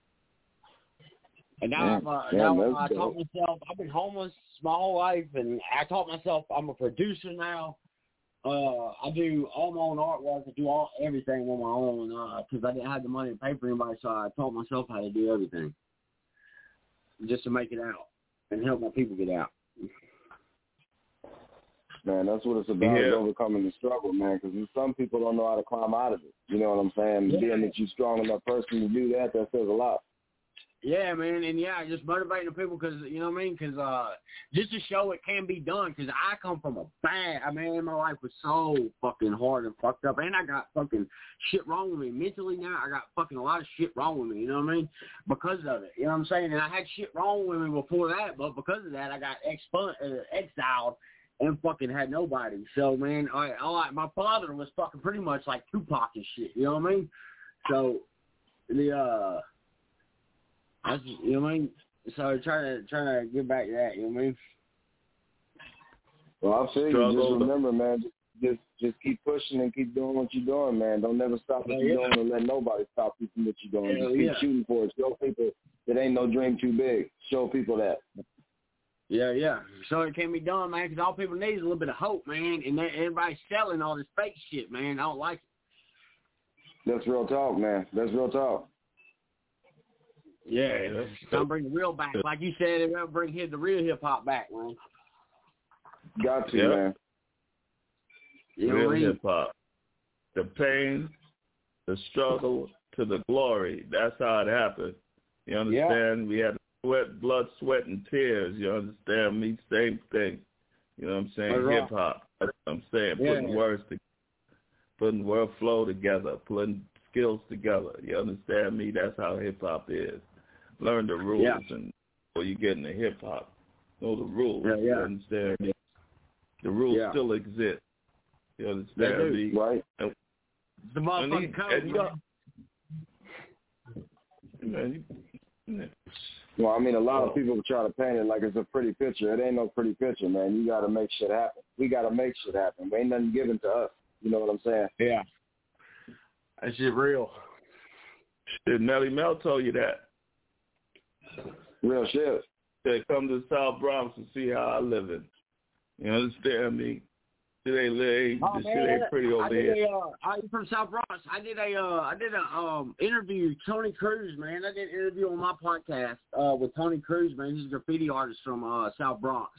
And now, I'm, uh, yeah, now I taught myself, I've been homeless my whole life, and I taught myself I'm a producer now. Uh, I do all my own artwork. I do all everything on my own because uh, I didn't have the money to pay for anybody, so I taught myself how to do everything just to make it out and help my people get out. Man, that's what it's about, yeah. is overcoming the struggle, man, because some people don't know how to climb out of it. You know what I'm saying? Yeah. Being that you're strong enough person to do that, that says a lot. Yeah, man, and yeah, just motivating the people because, you know what I mean, because uh, just to show it can be done, because I come from a bad, I mean, my life was so fucking hard and fucked up, and I got fucking shit wrong with me. Mentally now, I got fucking a lot of shit wrong with me, you know what I mean, because of it, you know what I'm saying, and I had shit wrong with me before that, but because of that, I got expun- uh, exiled and fucking had nobody. So, man, I, I, my father was fucking pretty much like Tupac and shit, you know what I mean, so, the, uh, That's, you know what I mean? So trying to trying to get back to that, you know what I mean? Well, I'll say you just remember, man, just, just just keep pushing and keep doing what you're doing, man. Don't never stop what oh, you're yeah. doing and let nobody stop you from what you're doing. Hell just keep yeah. shooting for it. Show people that ain't no dream too big. Show people that. Yeah, yeah. So it can be done, man, because all people need is a little bit of hope, man, and they, everybody's selling all this fake shit, man. I don't like it. That's real talk, man. That's real talk. Yeah, don't bring the real back. Like you said, they'll bring the real hip-hop back, man. Got to, yep. man. You know real what I mean? hip-hop. The pain, the struggle to the glory. That's how it happened. You understand? Yeah. We had sweat, blood, sweat, and tears. You understand me? Same thing. You know what I'm saying? Right. Hip-hop. That's what I'm saying. Yeah. Putting words together. putting word flow together, putting skills together. You understand me? That's how hip hop is. Learn the rules, yeah. and before you get into hip hop, know the rules. Yeah, yeah. You understand me? The rules yeah. still exist. You understand me? Right. And, the motherfucking code, and man. Man, you, Well, I mean, a lot of people try to paint it like it's a pretty picture. It ain't no pretty picture, man. You got to make shit happen. We got to make shit happen. Ain't nothing given to us. You know what I'm saying? Yeah. That shit real. Shit, Nelly Mel told you that. Real shit. They come to the South Bronx and see how I live it. You understand me? Shit ain't, ain't, Oh, the man, shit ain't pretty over I did here. A, uh, I'm from South Bronx. I did a, uh, I did a um interview. Tony Cruz, man. I did an interview on my podcast uh, with Tony Cruz, man. He's a graffiti artist from uh, South Bronx.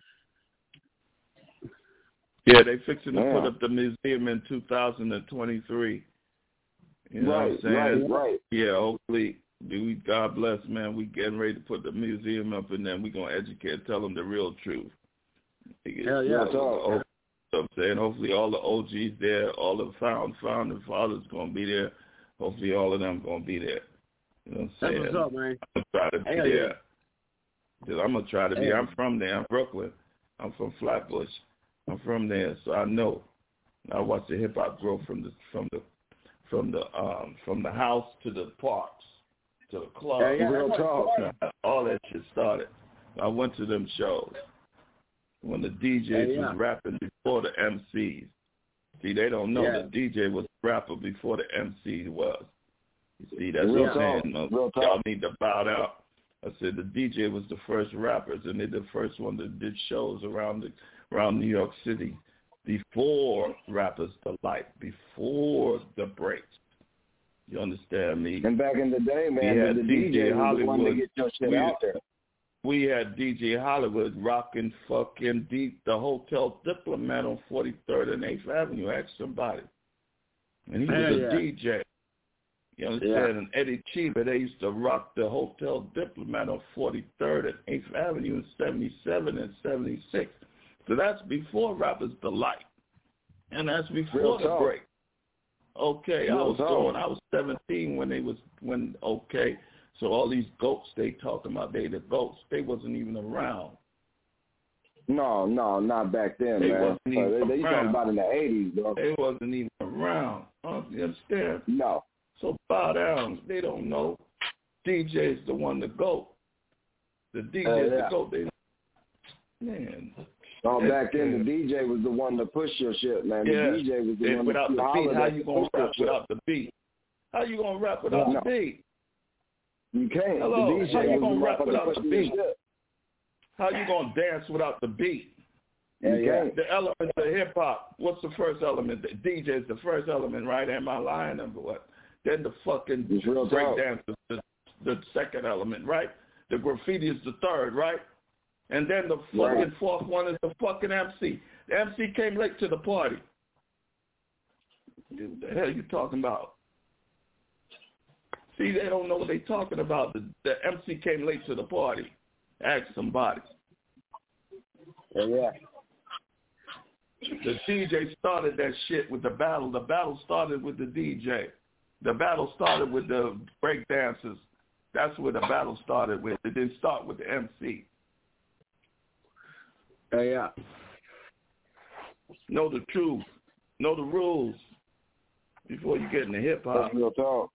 Yeah, they fixing to yeah. put up the museum in two thousand twenty-three. You know right, what I'm saying? right, right. Yeah, hopefully. We, God bless, man. We getting ready to put the museum up, and then we gonna educate, tell them the real truth. Hell yeah. That's all. I'm saying, hopefully all the O Gs there, all the found founding fathers gonna be there. Hopefully all of them gonna be there. You know what I'm saying? That's what's up, man. I'm gonna try to be Hell there. Yeah. I'm gonna try to be. Hell. I'm from there. I'm Brooklyn. I'm from Flatbush. I'm from there, so I know. I watch the hip hop grow from the from the from the um from the house to the parks to the club. Yeah, yeah, real talk. All that shit started. I went to them shows when the D Js yeah, yeah. was rapping before the M Cs. See, they don't know yeah. the D J was a rapper before the M C was. You see, that's real what I'm saying. No, y'all need to bow down. I said the D J was the first rappers, and they're the first one that did shows around the, around New York City before Rappers Delight, before the breaks. You understand me? And back in the day, man, the D J was the one to get your shit we, out there. We had D J Hollywood rocking fucking deep the Hotel Diplomat on forty-third and eighth Avenue. Ask somebody. And he was yeah, a yeah. D J. You understand? Yeah. And Eddie Chiba, they used to rock the Hotel Diplomat on forty-third and eighth Avenue in seventy-seven and seventy-six. So that's before Rappers Delight. And that's before Real the talk. break. Okay, Real I was talk. going, I was seventeen when they was, when, okay. So all these goats they talking about, they the goats, they wasn't even around. No, no, not back then, they man. Wasn't So even they, they talking about in the eighties, bro. They wasn't even around. Huh? You understand? No. So bow down. They don't know. D J's the one to go. The D J's uh, yeah. the go. They, man. Oh, back then the D J was the one to push your shit, man. The yeah. D J was the and one without to the beat. How you gonna rap without shit. the beat? How you gonna rap without no. the beat? You can't. Hello. The D J How you was gonna the rap without the beat? Shit. How you gonna dance without the beat? Yeah, yeah. The element of hip hop. What's the first element? The D J is the first element, right? Am I lying? Number what? Then the fucking break dance is the, the second element, right? The graffiti is the third, right? And then the fucking right. fourth one is the fucking M C. The M C came late to the party. Dude, what the hell are you talking about? See, they don't know what they're talking about. The, the M C came late to the party. Ask somebody. Yeah, yeah. The D J started that shit with the battle. The battle started with the D J. The battle started with the break dancers. That's where the battle started with. It didn't start with the M C. Uh, yeah. Know the truth. Know the rules before you get into hip-hop. That's real talk.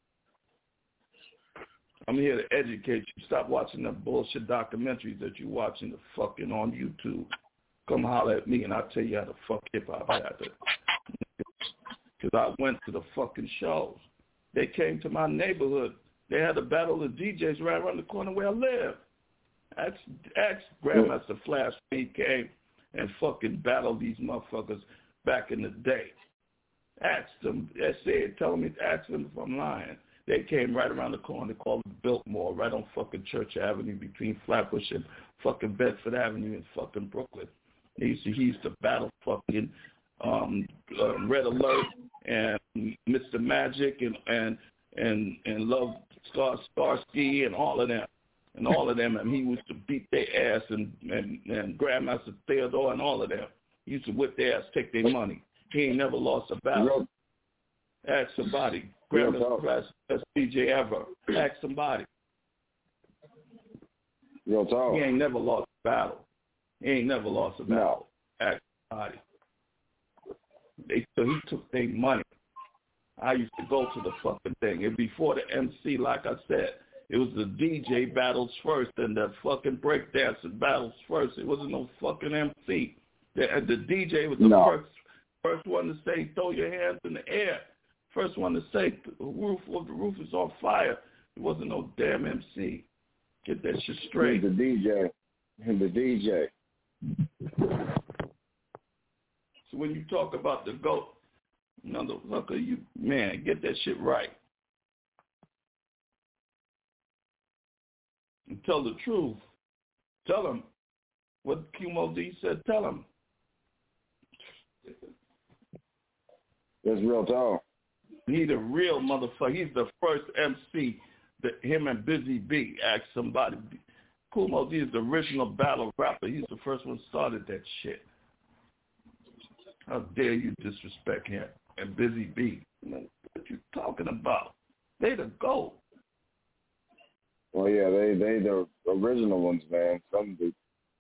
I'm here to educate you. Stop watching the bullshit documentaries that you watching the fucking on YouTube. Come holler at me and I'll tell you how to fuck hip-hop happened. Because I went to the fucking shows. They came to my neighborhood. They had a battle of D Js right around the corner where I live. Ask, ask Grandmaster Flash when he came and fucking battled these motherfuckers back in the day. Ask them. They said, tell me, ask them if I'm lying. They came right around the corner. They called it Biltmore, right on fucking Church Avenue between Flatbush and fucking Bedford Avenue in fucking Brooklyn. He used to, he used to battle fucking um, uh, Red Alert and Mister Magic and and and and Love Star Starsky and all of them. And all of them, and he used to beat their ass, and, and, and Grandmaster Theodore and all of them. He used to whip their ass, take their money. He ain't never lost a battle. Ask somebody. Grandma's best, best D J ever. Ask somebody. Real talk. He ain't never lost a battle. He ain't never lost a battle. No. Ask somebody. They, so he took their money. I used to go to the fucking thing. And before the M C, like I said, it was the D J battles first and the fucking breakdancing battles first. It wasn't no fucking M C. The, the D J was the no. first first one to say, throw your hands in the air. First one to say, the roof of the roof is on fire. It wasn't no damn M C. Get that shit straight. The D J. The D J. So when you talk about the GOAT, motherfucker, you, man, get that shit right. And tell the truth. Tell them what Q M O D said. Tell them. That's real talk. He's the real motherfucker. He's the first M C that him and Busy B asked somebody. Q M O D is the original battle rapper. He's the first one started that shit. How dare you disrespect him and Busy B? What you talking about? They the GOAT. Well, yeah, they they the original ones, man. Some do.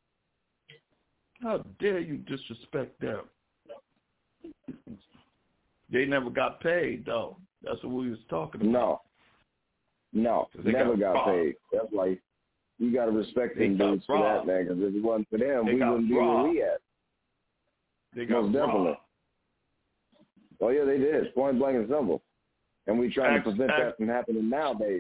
How dare you disrespect them? They never got paid, though. That's what we was talking about. No. No, never got, got paid. That's like, you got to respect them dudes for that, man, because if it wasn't for them, they we wouldn't robbed. be where we at. They got Most definitely. robbed. Oh, yeah, they did. Point blank and simple. And we trying Act, to prevent act. that from happening nowadays.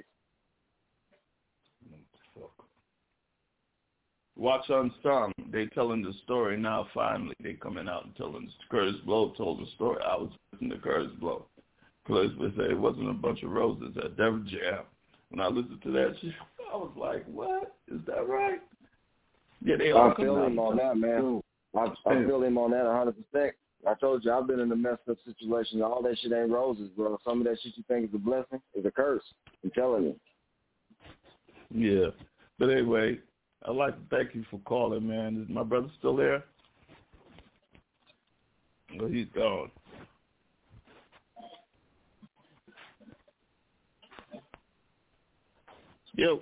Watch Unsung. They telling the story now. Finally, they coming out and telling. Curtis Blow told the story. I was listening to Curtis Blow. Curtis would say it wasn't a bunch of roses at Def Jam. When I listened to that shit, I was like, "What? Is that right?" Yeah, they all I feel him on that, man. I, I feel him on that one hundred percent. I told you, I've been in a messed up situation. All that shit ain't roses, bro. Some of that shit you think is a blessing is a curse. I'm telling you. Yeah, but anyway. I'd like to thank you for calling, man. Is my brother still there? Well, he's gone. Yo.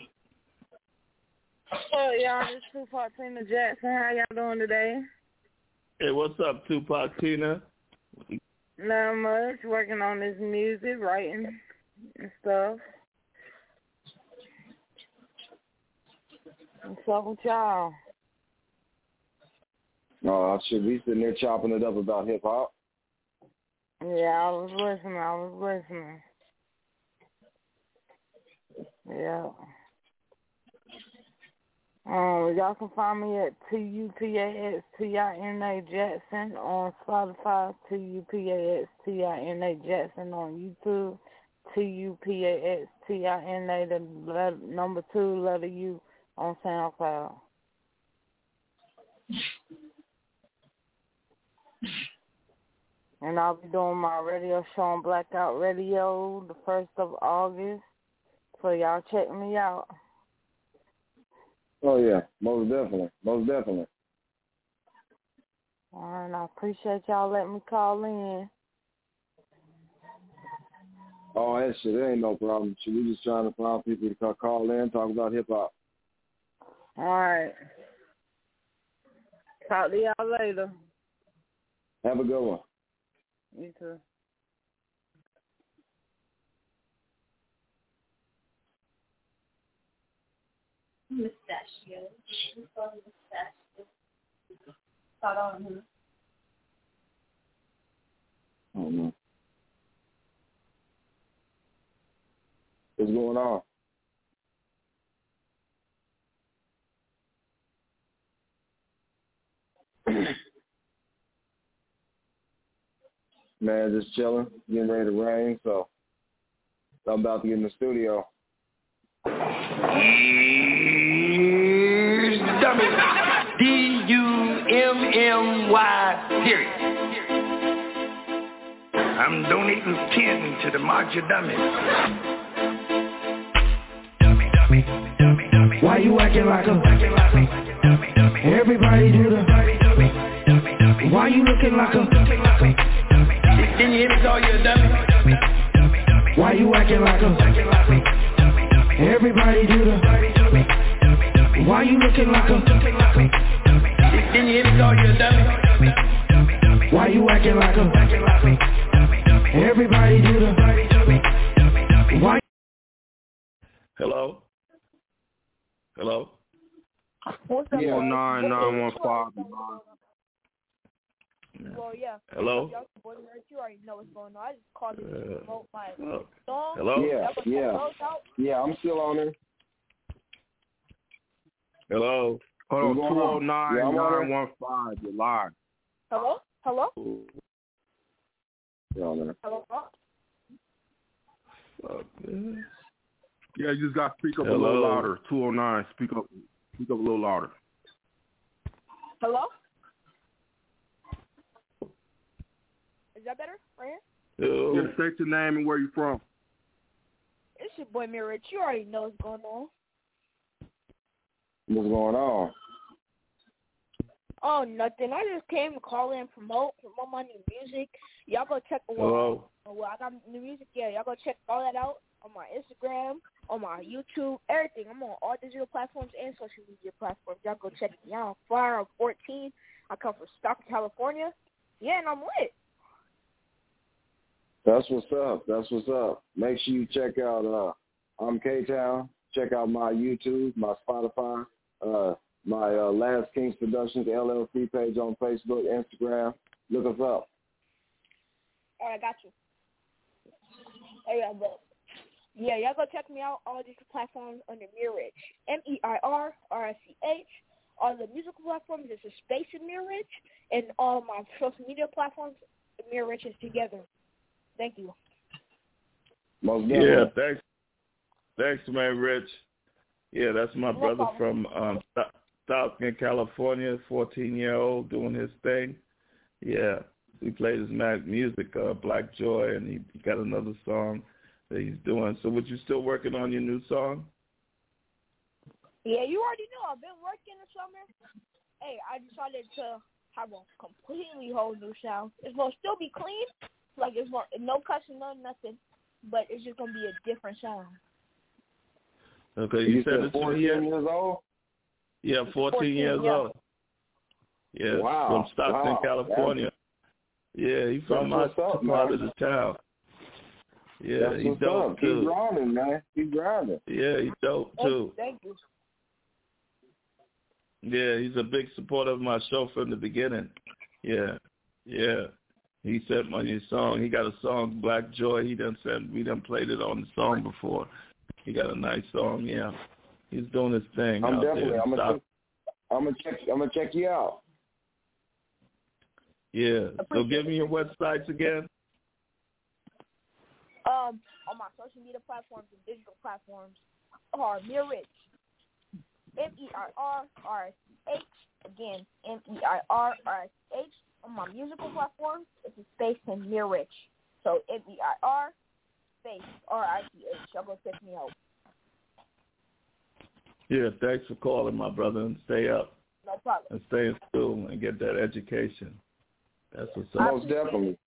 Oh, y'all, this is Tupac Tina Jackson. How y'all doing today? Hey, what's up, Tupac Tina? Not much. Working on this music, writing and stuff. What's up with y'all? Oh, should we sitting there chopping it up about hip hop? Yeah, I was listening. I was listening. Yeah. Um, y'all can find me at T U P A X T I N A Jackson on Spotify, T U P A X T I N A Jackson on YouTube, T U P A X T I N A, the letter, number two, letter U, on SoundCloud. And I'll be doing my radio show on Blackout Radio the first of August. So y'all check me out. Oh, yeah. Most definitely. Most definitely. All right. I appreciate y'all letting me call in. Oh, that shit, it ain't no problem. Shit, we just trying to find people to call in, talk about hip-hop. All right. Talk to y'all later. Have a good one. You too. Mustachio. Mustachio. Thought on him. Oh, no. What's going on? Man, just chilling, getting ready to rain, so I'm about to get in the studio. Dummy. D U M M Y, period. I'm donating ten to the March of Dummies. Dummy, dummy, dummy, dummy. Why you acting like a Everybody do the Why you looking like a you hear me call you a dummy? Why you acting like a? Everybody do the. Why you looking like a? Didn't you hear me call you a dummy? Why you acting like a? Everybody do the. Why? Hello? Hello? What's up? Yeah, nine nine one five. Well, yeah. Hello? Y'all, you already know what's going on. I just called you to promote my Hello? song. Hello? Yeah, yeah. Yeah, I'm still on there. Hello? Hold on, What's two going oh on? nine Yeah, I'm on nine one five. You're live. Hello? Hello? Still on there. Hello? Fuck, man. Yeah, you just got to speak up Hello? a little louder. two oh nine. Speak up. Speak up a little louder. Hello? Is that better? Right here? Yo. Yeah, state your name and where you from. It's your boy Mirror. You already know what's going on. What's going on? Oh, nothing. I just came to call in and promote, promote my new music. Y'all go check the Hello? Well, I got new music. Yeah, y'all go check all that out on my Instagram, on my YouTube, everything. I'm on all digital platforms and social media platforms. Y'all go check me out. I'm Fire. I'm fourteen. I come from Stockton, California. Yeah, and I'm lit. That's what's up. That's what's up. Make sure you check out uh I'm K-Town. Check out my YouTube, my Spotify, uh, my uh, Last Kings Productions L L C page on Facebook, Instagram. Look us up. All right, I got you. Hey, yeah, but yeah, y'all go check me out on all these platforms under Mirrich. M E I R R S C H. All the musical platforms, it's a space in Mirrich. And all my social media platforms, Mirrich is together. Thank you. Most Yeah, thanks. Thanks, man, Rich. Yeah, that's my No brother problem. from um, Stockton, California, fourteen-year-old doing his thing. Yeah, he played his mag music, uh, Black Joy, and he, he got another song that he's doing. So, would you still working on your new song? Yeah, you already know. I've been working this summer. Hey, I decided to have a completely whole new sound. It's going to still be clean. Like, it's more, no cussing, no nothing. But it's just going to be a different sound. Okay, You, you, said said it's fourteen years old? Yeah, fourteen, fourteen years yeah. old. Yeah, Wow. from Stockton, Wow. California. Yeah, he's from my That's what's up, part man. of the town. Yeah, That's he's what's dope up. too. Keep grinding, man. Keep grinding. Yeah, he's dope Thank too. you. Thank you. Yeah, he's a big supporter of my show from the beginning. Yeah, yeah. He sent my new song. He got a song, Black Joy. He done said we done played it on the song before. He got a nice song. Yeah, he's doing his thing I'm out definitely. there. I'm gonna. Stop. Check, I'm gonna check. I'm gonna check you out. Yeah. So give me your websites again. Um, on my social media platforms and digital platforms are Mirrich. M E I R R S H. Again, M E I R R S H. On my musical platforms, it's a space in Mirrich. So M E I R space R I C H. Y'all go check me out. Yeah, thanks for calling, my brother, and stay up. No problem. And stay in school and get that education. That's what's up. Most definitely.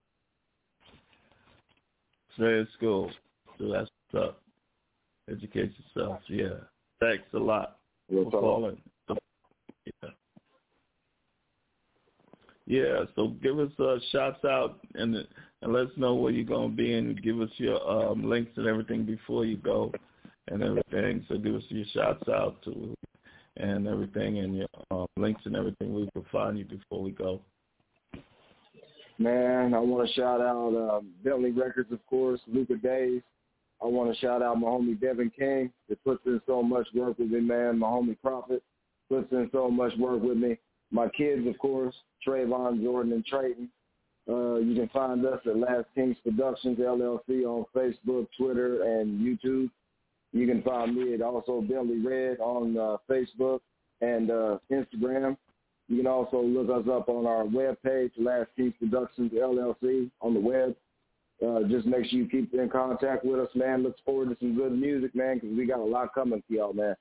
Stay in school. So that's what's up. Educate yourself. Yeah. Thanks a lot We'll for talk. calling. Yeah. Yeah, so give us uh, shots out and and let us know where you're going to be and give us your um, links and everything before you go and everything. So give us your shots out to and everything and your uh, links and everything. We can find you before we go. Man, I want to shout out uh, Bentley Records, of course, Luca Days. I want to shout out my homie Devin King that puts in so much work with me, man. My homie Prophet puts in so much work with me. My kids, of course, Trayvon, Jordan, and Trayton. Uh, you can find us at Last Kings Productions, L L C, on Facebook, Twitter, and YouTube. You can find me at also Bentley Red on uh, Facebook and uh, Instagram. You can also look us up on our webpage, Last Kings Productions, L L C, on the web. Uh, just make sure you keep in contact with us, man. Look forward to some good music, man, because we got a lot coming for y'all, man.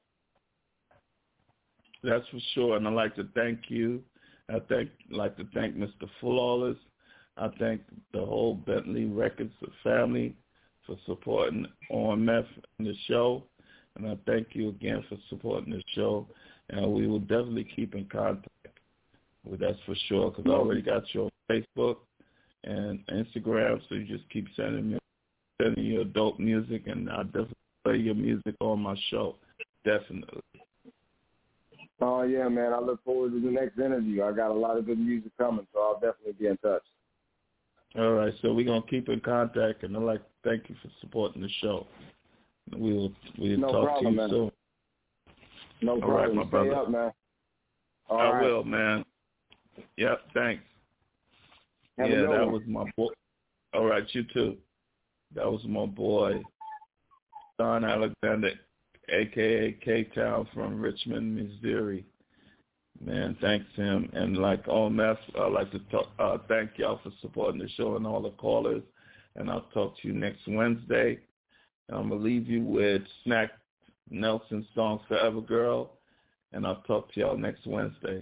That's for sure, and I'd like to thank you. I thank like to thank Mister Flawless I thank the whole Bentley Records family for supporting O M F in the show, and I thank you again for supporting the show, and we will definitely keep in contact. Well, that's for sure, because I already got your Facebook and Instagram, so you just keep sending me sending your dope music, and I'll definitely play your music on my show, definitely. Oh, yeah, man. I look forward to the next interview. I got a lot of good music coming, so I'll definitely be in touch. All right, so we're going to keep in contact, and I'd like to thank you for supporting the show. We will we'll no talk problem, to you man. soon. No All problem. right, my Stay brother. up, man. All I right. will, man. Yep, thanks. Have a yeah, good that one. was my boy. All right, you too. That was my boy, Don Alexander, a k a. K-Town from Richmond, Missouri. Man, thanks him. And like O M F, I'd like to talk, uh, thank y'all for supporting the show and all the callers. And I'll talk to you next Wednesday. I'm going to leave you with Snack Nelson's song, Forever Girl. And I'll talk to y'all next Wednesday.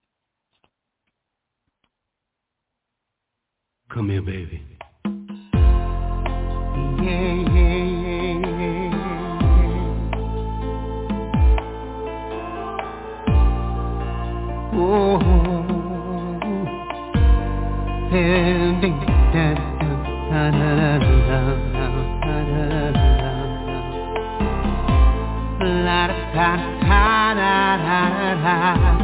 Come here, baby. Yeah, yeah, yeah, yeah. Oh, yeah, da, da, da, da, da, da, la da da da da da.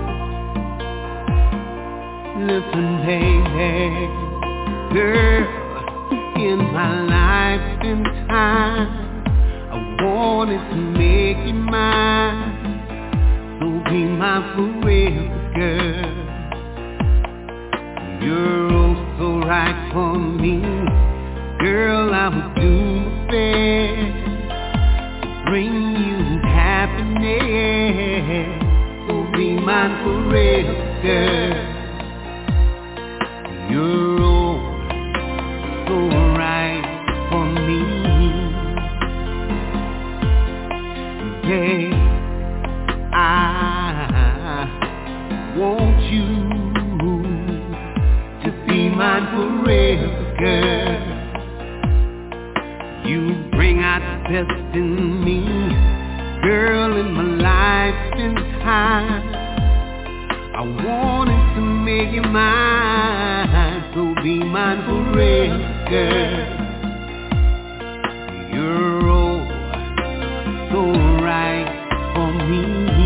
Listen, baby, girl. In my life and time, I wanted to make you mine, so be mine forever, girl. You're oh so right for me, girl. I would do my best to bring you happiness, so be mine forever, girl. You're oh so right for me, babe. I want you to be mine forever, girl. You bring out the best in me, girl, in my life and time. I wanted to make you mine, so be mine forever. Girl, you're oh so right for me,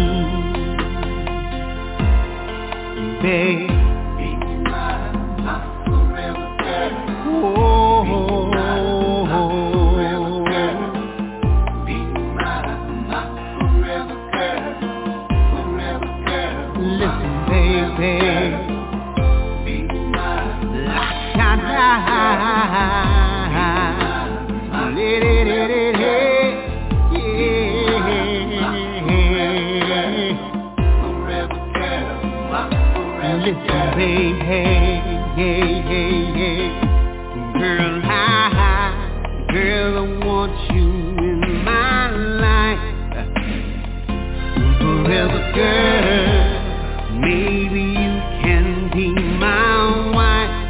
babe. Be mine, mine forever, girl. Oh, be mine, mine forever, girl. Be mine, mine forever, girl. Forever, girl. Listen, baby. Listen, baby, hey, hey, hey, hey. Girl, I, girl, I want you in my life forever, girl. Maybe you can be my wife.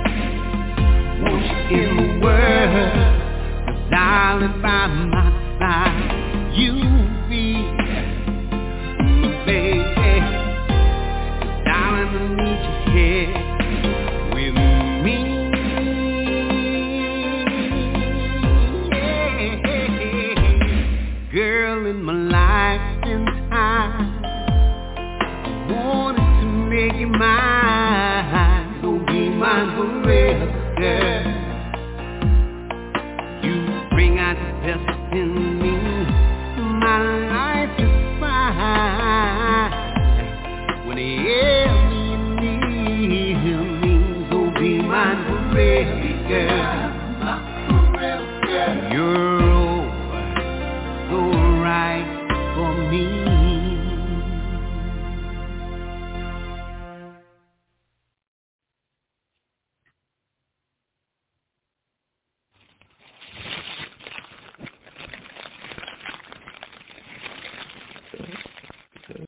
In the world, 'cause darling, by my side, you be my baby. 'Cause darling, I need you here with me. Yeah. Girl, in my life and time, I wanted to make you mine, so be mine forever, girl. Best in me, my life is fine. When you hear me, you need me, so be mine forever, girl.